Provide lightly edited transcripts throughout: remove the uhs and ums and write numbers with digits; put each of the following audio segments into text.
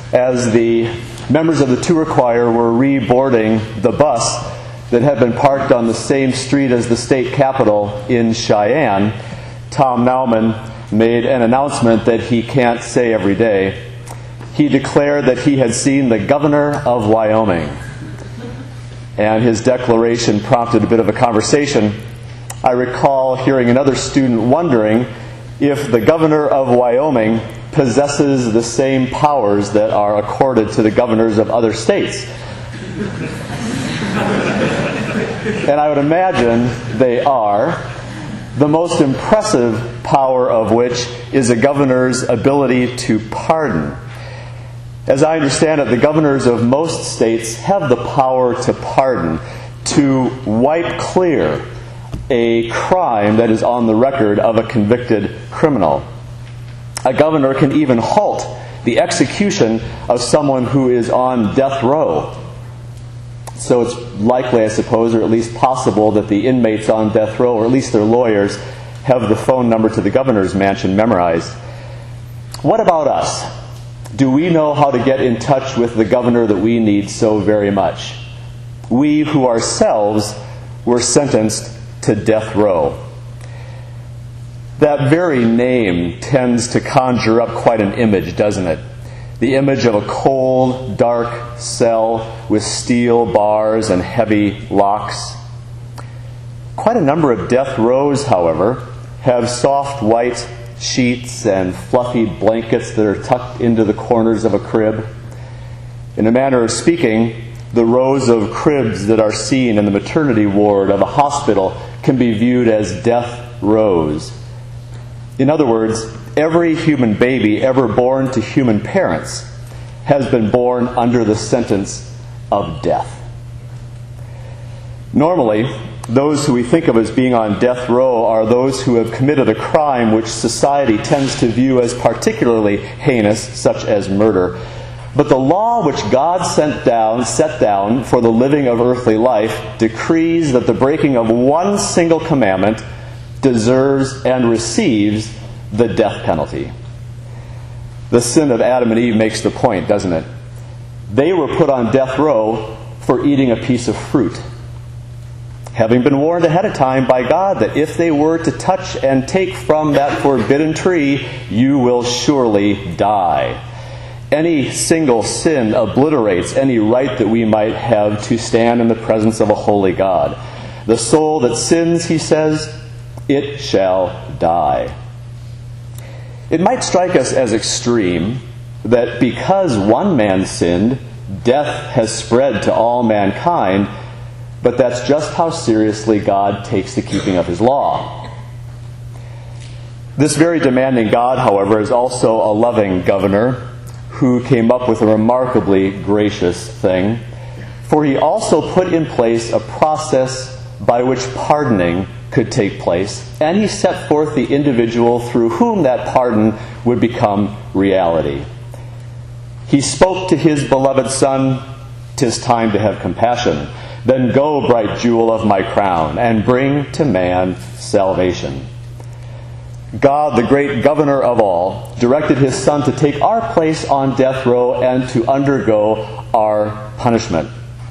as the members of the tour choir were reboarding the bus that had been parked on the same street as the state capitol in Cheyenne, Tom Nauman made an announcement that he can't say every day. He declared that he had seen the governor of Wyoming. And his declaration prompted a bit of a conversation. I recall hearing another student wondering if the governor of Wyoming possesses the same powers that are accorded to the governors of other states. And I would imagine they are, the most impressive power of which is a governor's ability to pardon. As I understand it, the governors of most states have the power to pardon, to wipe clear a crime that is on the record of a convicted criminal. A governor can even halt the execution of someone who is on death row. So it's likely, I suppose, or at least possible, that the inmates on death row, or at least their lawyers, have the phone number to the governor's mansion memorized. What about us? Do we know how to get in touch with the governor that we need so very much? We who ourselves were sentenced to death row. That very name tends to conjure up quite an image, doesn't it? The image of a cold, dark cell with steel bars and heavy locks. Quite a number of death rows, however, have soft white sheets and fluffy blankets that are tucked into the corners of a crib. In a manner of speaking, the rows of cribs that are seen in the maternity ward of a hospital can be viewed as death rows. In other words, every human baby ever born to human parents has been born under the sentence of death. Normally, those who we think of as being on death row are those who have committed a crime which society tends to view as particularly heinous, such as murder. But the law which God set down for the living of earthly life decrees that the breaking of one single commandment deserves and receives the death penalty. The sin of Adam and Eve makes the point, doesn't it? They were put on death row for eating a piece of fruit, having been warned ahead of time by God that if they were to touch and take from that forbidden tree, you will surely die. Any single sin obliterates any right that we might have to stand in the presence of a holy God. The soul that sins, he says, it shall die. It might strike us as extreme that because one man sinned, death has spread to all mankind, but that's just how seriously God takes the keeping of his law. This very demanding God, however, is also a loving governor who came up with a remarkably gracious thing, for he also put in place a process by which pardoning could take place, and he set forth the individual through whom that pardon would become reality. He spoke to his beloved Son, "'Tis time to have compassion. Then go, bright jewel of my crown, and bring to man salvation." God, the great governor of all, directed his Son to take our place on death row and to undergo our punishment.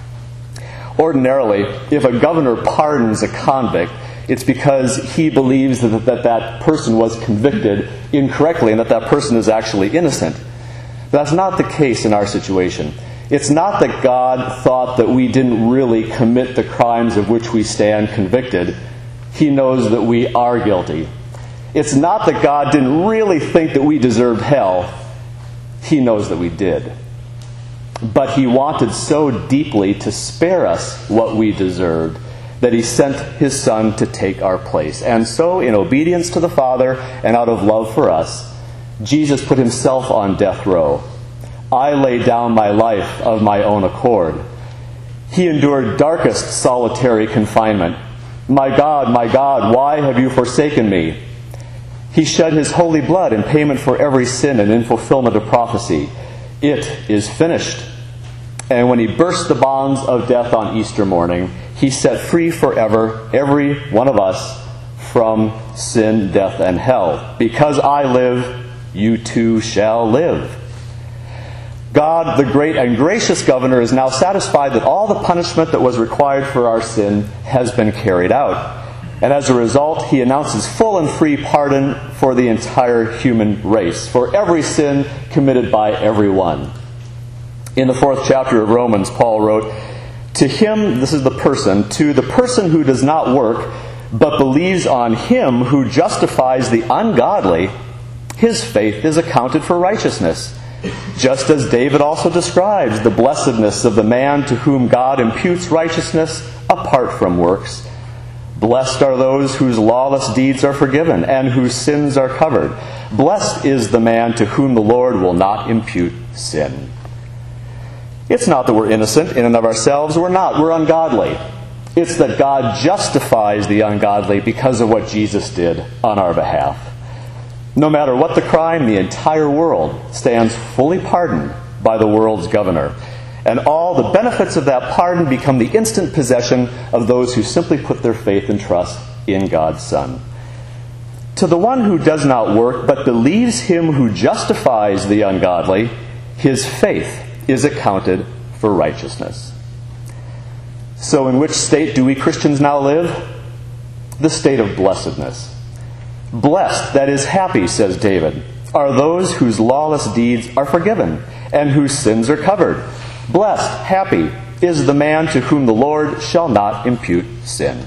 Ordinarily, if a governor pardons a convict, it's because he believes that person was convicted incorrectly and that person is actually innocent. But that's not the case in our situation. It's not that God thought that we didn't really commit the crimes of which we stand convicted. He knows that we are guilty. It's not that God didn't really think that we deserved hell. He knows that we did. But he wanted so deeply to spare us what we deserved that he sent his Son to take our place. And so, in obedience to the Father and out of love for us, Jesus put himself on death row. I laid down my life of my own accord. He endured darkest solitary confinement. My God, why have you forsaken me? He shed his holy blood in payment for every sin and in fulfillment of prophecy. It is finished. And when he burst the bonds of death on Easter morning, he set free forever every one of us from sin, death, and hell. Because I live, you too shall live. God, the great and gracious governor, is now satisfied that all the punishment that was required for our sin has been carried out. And as a result, he announces full and free pardon for the entire human race, for every sin committed by everyone. In the 4th chapter of Romans, Paul wrote, to the person who does not work, but believes on him who justifies the ungodly, his faith is accounted for righteousness. Just as David also describes the blessedness of the man to whom God imputes righteousness apart from works. Blessed are those whose lawless deeds are forgiven and whose sins are covered. Blessed is the man to whom the Lord will not impute sin. It's not that we're innocent in and of ourselves. We're not. We're ungodly. It's that God justifies the ungodly because of what Jesus did on our behalf. No matter what the crime, the entire world stands fully pardoned by the world's governor. And all the benefits of that pardon become the instant possession of those who simply put their faith and trust in God's Son. To the one who does not work, but believes him who justifies the ungodly, his faith is accounted for righteousness. So in which state do we Christians now live? The state of blessedness. Blessed, that is happy, says David, are those whose lawless deeds are forgiven and whose sins are covered. Blessed, happy, is the man to whom the Lord shall not impute sin.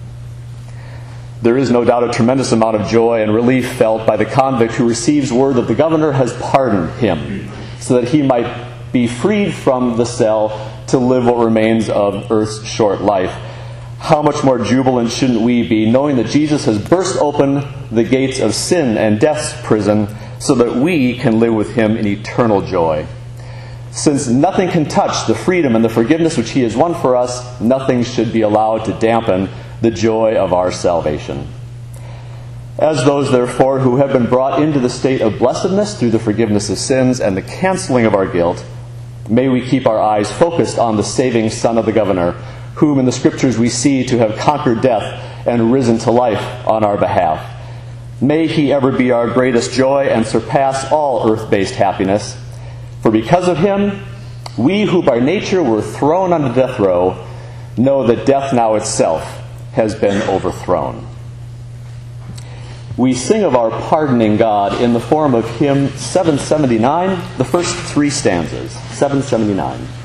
There is no doubt a tremendous amount of joy and relief felt by the convict who receives word that the governor has pardoned him so that he might be freed from the cell to live what remains of earth's short life. How much more jubilant shouldn't we be, knowing that Jesus has burst open the gates of sin and death's prison so that we can live with him in eternal joy. Since nothing can touch the freedom and the forgiveness which he has won for us, nothing should be allowed to dampen the joy of our salvation. As those, therefore, who have been brought into the state of blessedness through the forgiveness of sins and the canceling of our guilt, may we keep our eyes focused on the saving Son of the governor, whom in the Scriptures we see to have conquered death and risen to life on our behalf. May he ever be our greatest joy and surpass all earth-based happiness. For because of him, we who by nature were thrown on the death row know that death now itself has been overthrown. We sing of our pardoning God in the form of hymn 779, the first 3 stanzas. 779.